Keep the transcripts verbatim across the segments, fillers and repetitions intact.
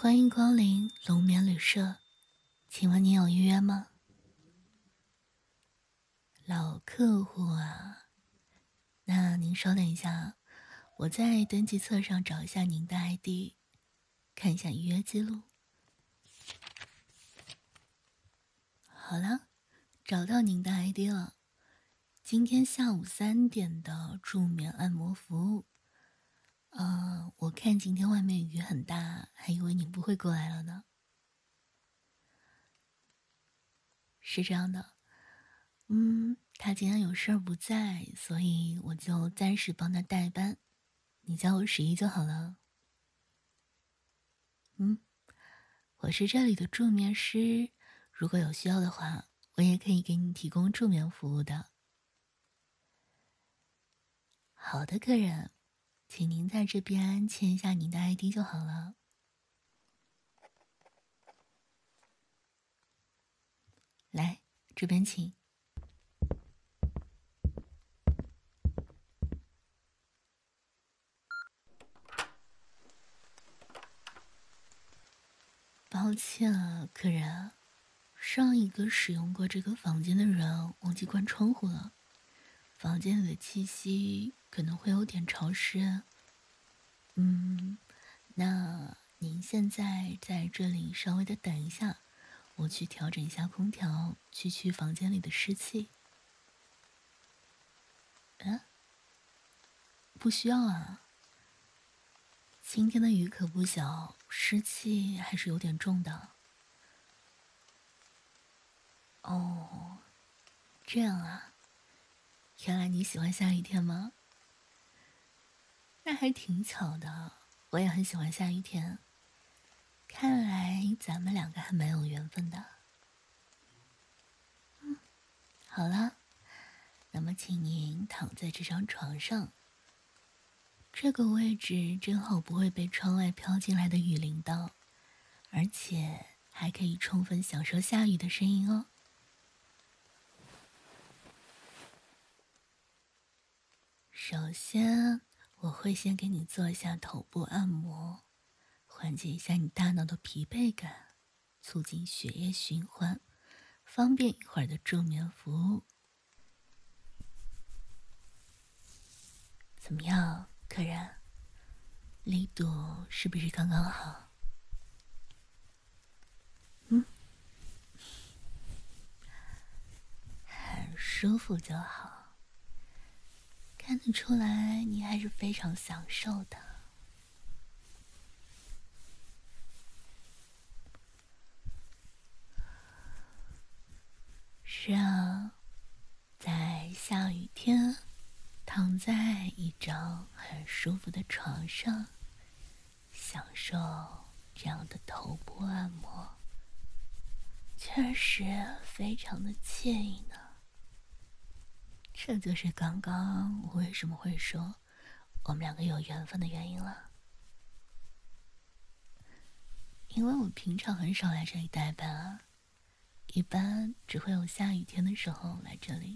欢迎光临龙眠旅社，请问您有预约吗？老客户啊，那您稍等一下，我在登记册上找一下您的 I D， 看一下预约记录。好了，找到您的 I D 了。今天下午三点的助眠按摩服务。呃，我看今天外面雨很大，还以为您不会过来了呢。是这样的，嗯，他今天有事儿不在，所以我就暂时帮他代班。你叫我十一就好了。嗯，我是这里的助眠师，如果有需要的话，我也可以给你提供助眠服务的。好的，客人，请您在这边签一下您的 I D 就好了。来，这边请。抱歉啊，客人，上一个使用过这个房间的人忘记关窗户了，房间里的气息可能会有点潮湿。嗯，那您现在在这里稍微的等一下，我去调整一下空调，去去房间里的湿气。嗯，不需要啊。今天的雨可不小，湿气还是有点重的。哦，这样啊，原来你喜欢下雨天吗？那还挺巧的，我也很喜欢下雨天。看来咱们两个还蛮有缘分的。嗯，好了，那么请您躺在这张床上，这个位置正好不会被窗外飘进来的雨淋到，而且还可以充分享受下雨的声音哦。首先，我会先给你做一下头部按摩，缓解一下你大脑的疲惫感，促进血液循环，方便一会儿的助眠服务。怎么样，客人？力度是不是刚刚好？嗯，很舒服就好。看得出来，你还是非常享受的。是啊，在下雨天，躺在一张很舒服的床上，享受这样的头部按摩，确实非常的惬意呢。这就是刚刚我为什么会说我们两个有缘分的原因了。因为我平常很少来这里代班啊，一般只会有下雨天的时候来这里。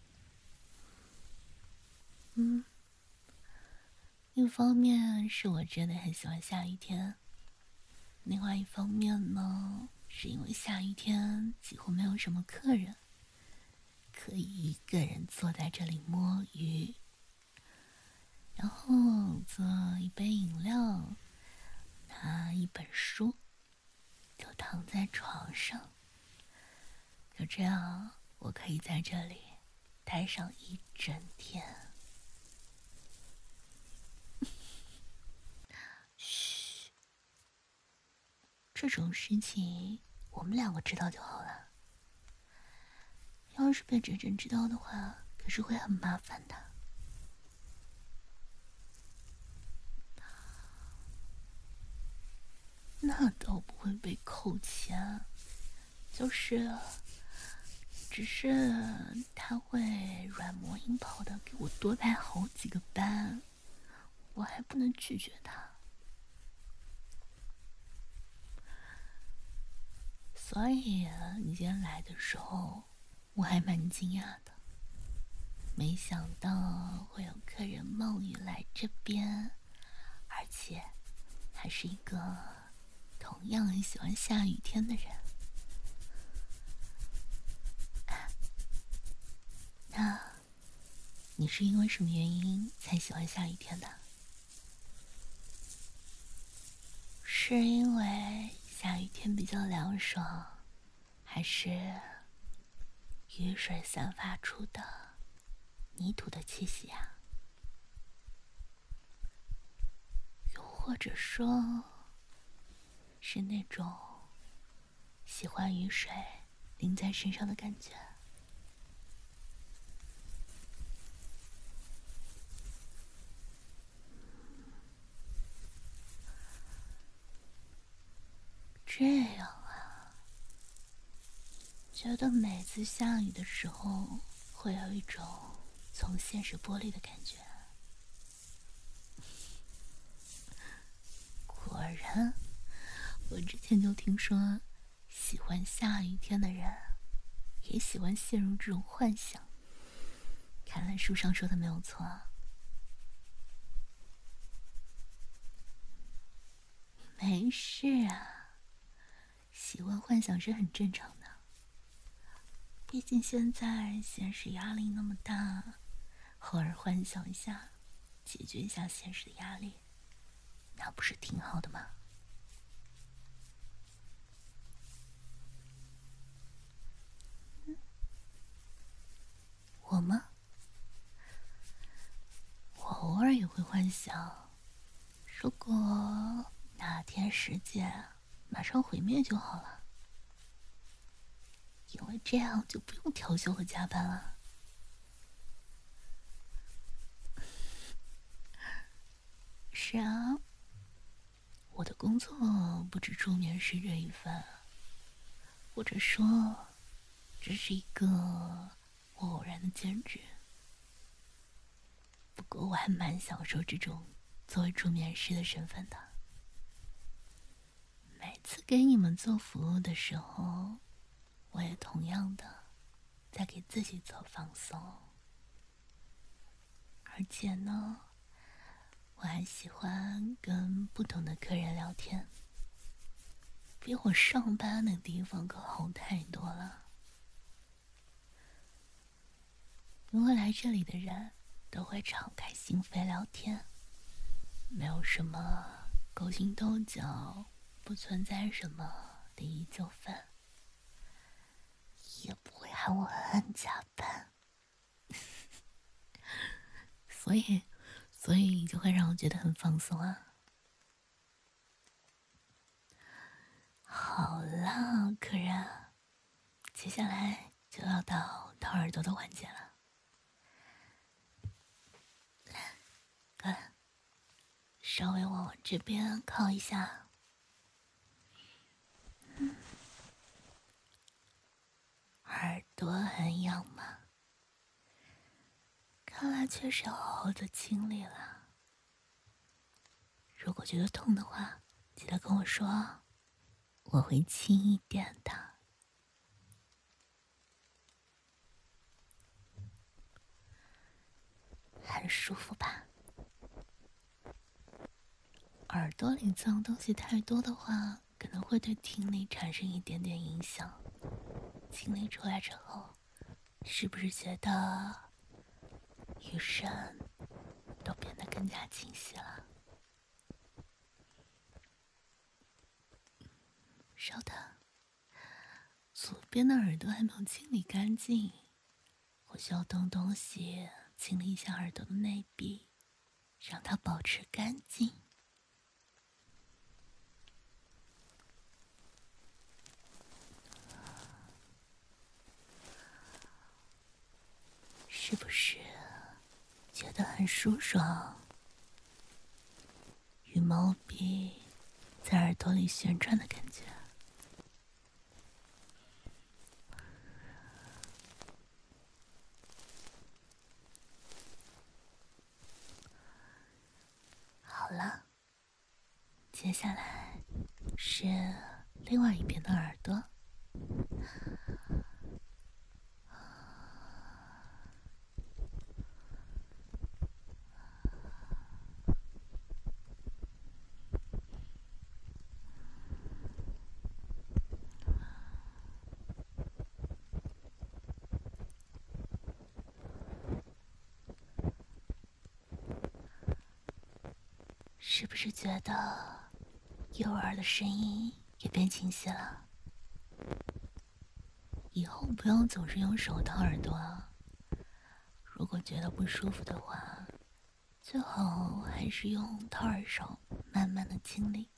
嗯，一方面是我真的很喜欢下雨天，另外一方面呢，是因为下雨天几乎没有什么客人，可以一个人坐在这里摸鱼，然后做一杯饮料，拿一本书，就躺在床上，就这样我可以在这里待上一整天。嘘，这种事情我们两个知道就好了。要是被真真知道的话，可是会很麻烦的。那倒不会被扣钱，就是只是他会软磨硬泡的给我多排好几个班，我还不能拒绝他。所以你今天来的时候，我还蛮惊讶的，没想到会有客人冒雨来这边，而且还是一个同样很喜欢下雨天的人。那你是因为什么原因才喜欢下雨天的？是因为下雨天比较凉爽，还是雨水散发出的泥土的气息啊？又或者说是那种喜欢雨水淋在身上的感觉？这样啊，觉得每次下雨的时候会有一种从现实剥离的感觉。果然，我之前就听说，喜欢下雨天的人也喜欢陷入这种幻想。看来书上说的没有错啊。没事啊，喜欢幻想是很正常的。毕竟现在现实压力那么大，偶尔幻想一下，解决一下现实的压力，那不是挺好的吗？嗯，我吗？我偶尔也会幻想，如果哪天世界马上毁灭就好了，因为这样就不用调休和加班了。是啊，我的工作不止助眠师这一份，或者说，这是一个我偶然的兼职。不过我还蛮享受这种作为助眠师的身份的。每次给你们做服务的时候，我也同样的在给自己做放松。而且呢，我还喜欢跟不同的客人聊天，比我上班的地方可好太多了。因为来这里的人都会敞开心扉聊天，没有什么勾心斗角，不存在什么利益纠纷，也不会喊我暗暗加班，所以，所以就会让我觉得很放松啊。好了，客人，接下来就要到掏耳朵的环节了。来，过来，稍微往我这边靠一下。嗯，耳朵很痒吗？看来确实要好好的清理了。如果觉得痛的话，记得跟我说，我会轻一点的。很舒服吧？耳朵里脏东西太多的话，可能会对听力产生一点点影响。清理出来之后，是不是觉得语声都变得更加清晰了？稍等，左边的耳朵还没有清理干净，我需要动东西清理一下耳朵的内壁，让它保持干净。是不是觉得很舒爽？羽毛笔在耳朵里旋转的感觉。好了，接下来是另外一边的耳朵。 是不是觉得右耳的声音也变清晰了？以后不要总是用手掏耳朵啊，如果觉得不舒服的话，最好还是用掏耳勺慢慢的清理。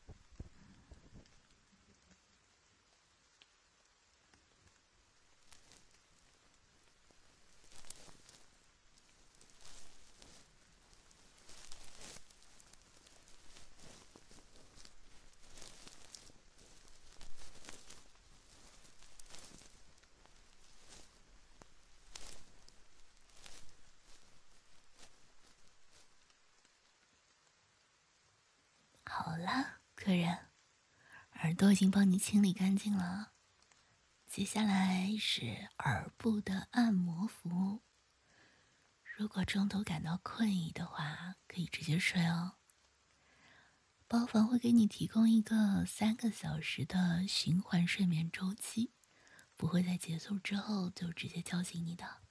好了，客人，耳朵已经帮你清理干净了，接下来是耳部的按摩服务。如果中途感到困意的话，可以直接睡哦。包房会给你提供一个三个小时的循环睡眠周期，不会在结束之后就直接叫醒你的。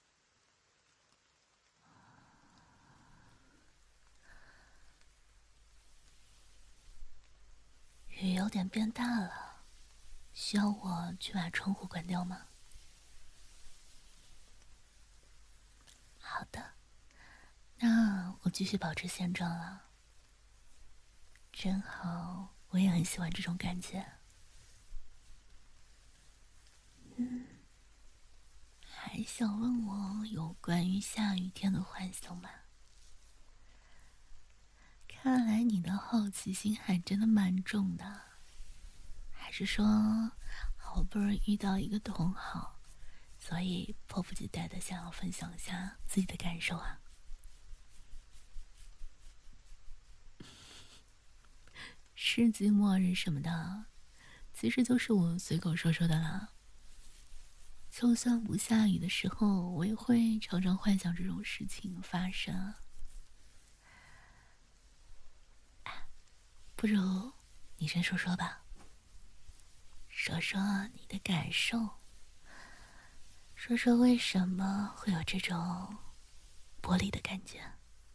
雨有点变大了，需要我去把窗户关掉吗？好的，那我继续保持现状了。真好，我也很喜欢这种感觉。嗯，还想问我有关于下雨天的幻想吗？看来你的好奇心还真的蛮重的，还是说好不容易遇到一个同好，所以迫不及待的想要分享一下自己的感受啊？世纪末日什么的，其实就是我随口说说的啦。就算不下雨的时候，我也会常常幻想这种事情发生啊。不如你先说说吧，说说你的感受，说说为什么会有这种玻璃的感觉。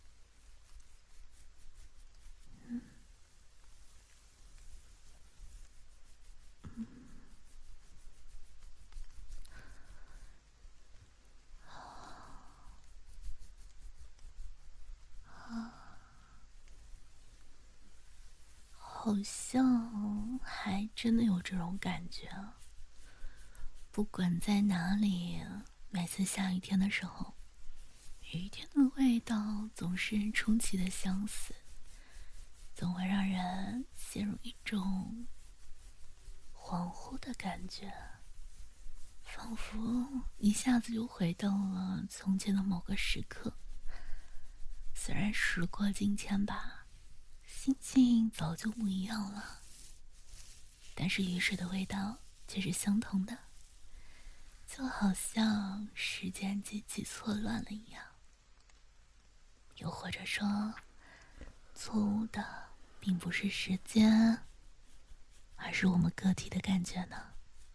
好像还真的有这种感觉啊。不管在哪里，每次下雨天的时候，雨天的味道总是出奇的相似，总会让人陷入一种恍惚的感觉，仿佛一下子就回到了从前的某个时刻。虽然时过境迁吧，心境早就不一样了，但是雨水的味道却是相同的，就好像时间机器错乱了一样。又或者说，错误的并不是时间，而是我们个体的感觉呢？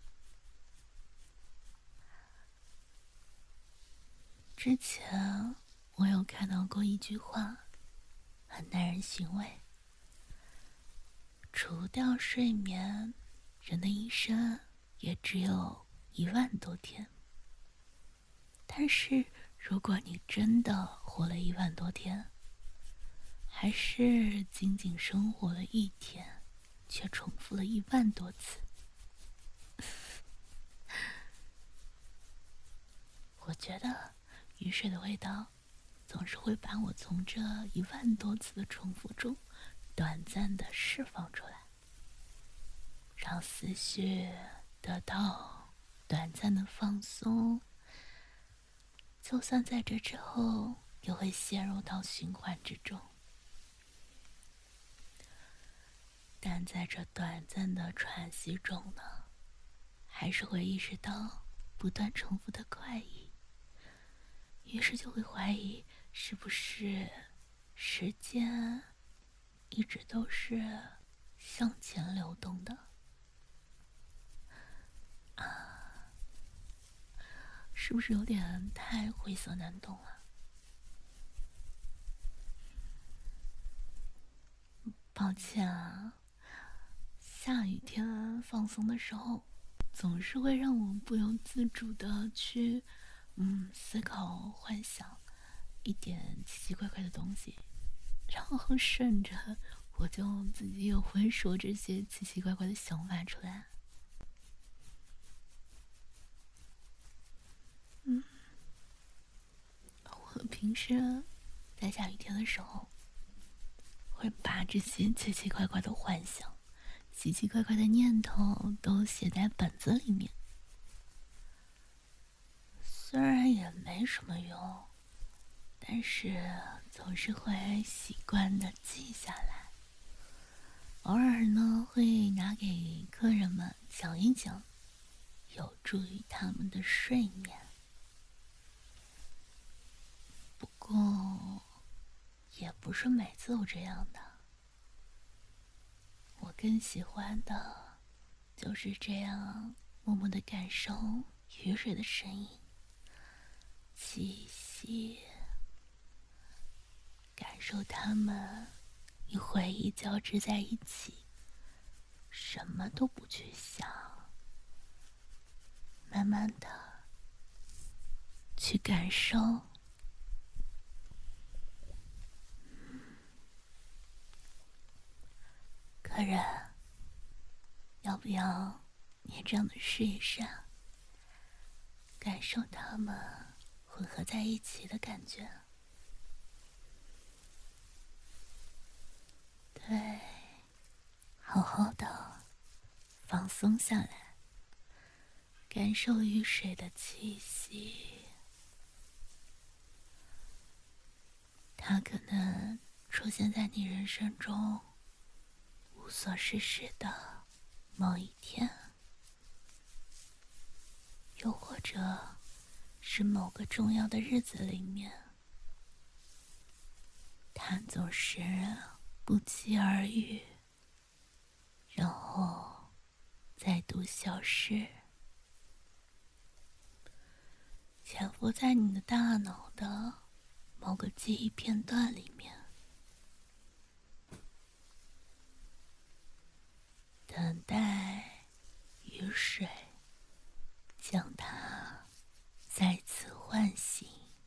之前我有看到过一句话，很耐人寻味。除掉睡眠，人的一生也只有一万多天。但是如果你真的活了一万多天，还是仅仅生活了一天，却重复了一万多次，我觉得雨水的味道总是会把我从这一万多次的重复中短暂的释放出来，让思绪得到短暂的放松。就算在这之后又会陷入到循环之中，但在这短暂的喘息中呢，还是会意识到不断重复的怪异，于是就会怀疑是不是时间一直都是向前流动的啊？是不是有点太晦涩难懂了？ 抱歉啊，下雨天放松的时候，总是会让我不由自主的去，嗯，思考、幻想一点奇奇怪怪的东西，然后顺着我就自己也会说这些奇奇怪怪的想法出来。嗯，我平时在下雨天的时候，会把这些奇奇怪怪的幻想、奇奇怪怪的念头都写在本子里面。虽然也没什么用，但是总是会习惯的记下来。偶尔呢，会拿给客人们讲一讲，有助于他们的睡眠。不过，也不是每次都这样的。我更喜欢的，就是这样默默的感受雨水的声音、气息，感受它们与回忆交织在一起，什么都不去想，慢慢的去感受。客人，要不要你这样的试一试啊？感受它们混合在一起的感觉。对，好好的放松下来，感受雨水的气息。它可能出现在你人生中无所事事的某一天，又或者是某个重要的日子里面，它总是不期而遇，然后再度消失，潜伏在你的大脑的某个记忆片段里面，等待雨水将它再次唤醒。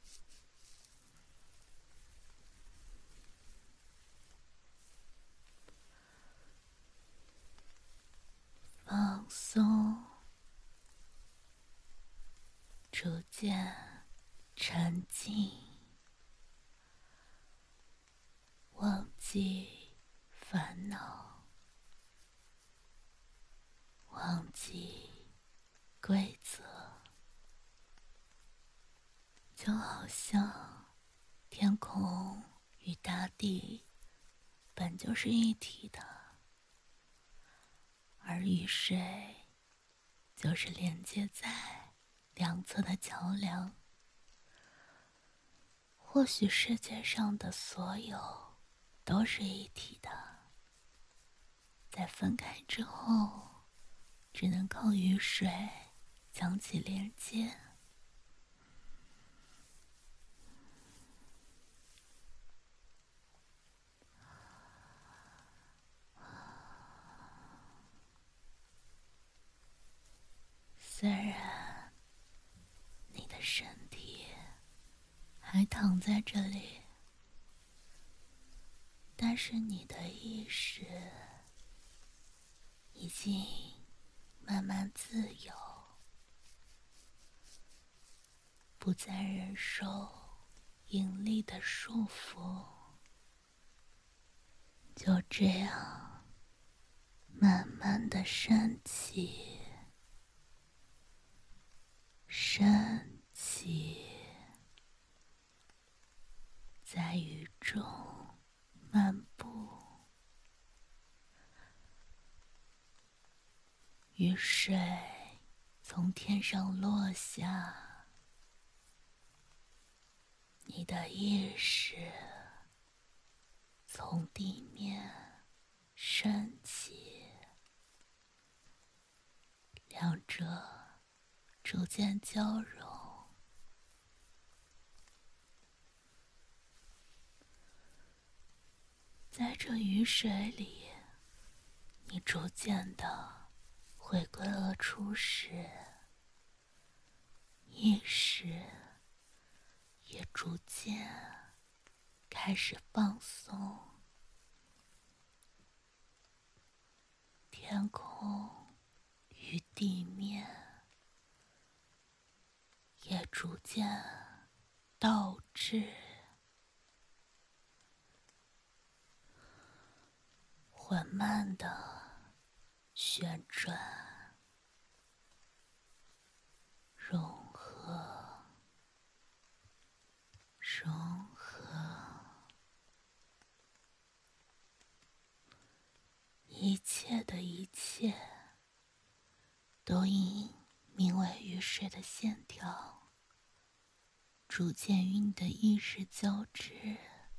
放松，逐渐沉静，忘记烦恼，忘记规则，就好像天空与大地本就是一体的，而雨水就是连接在两侧的桥梁。或许世界上的所有都是一体的，在分开之后，只能靠雨水将其连接。虽然你的身体还躺在这里，但是你的意识已经慢慢自由，不再忍受引力的束缚，就这样慢慢的升起，升起，在雨中漫步。雨水从天上落下，你的意识从地面升起，两者逐渐交融。在这雨水里，你逐渐的回归了初始，意识也逐渐开始放松，天空与地面也逐渐倒置，缓慢的旋转，融合，融合，一切的一切都因名为雨水的线条逐渐与你的意识交织，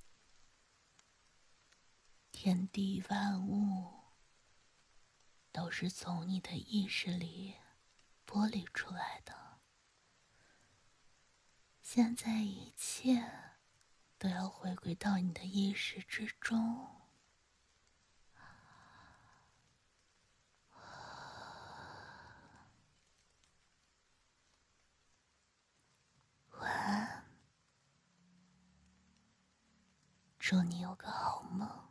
天地万物都是从你的意识里剥离出来的。现在一切都要回归到你的意识之中。晚安，祝你有个好梦。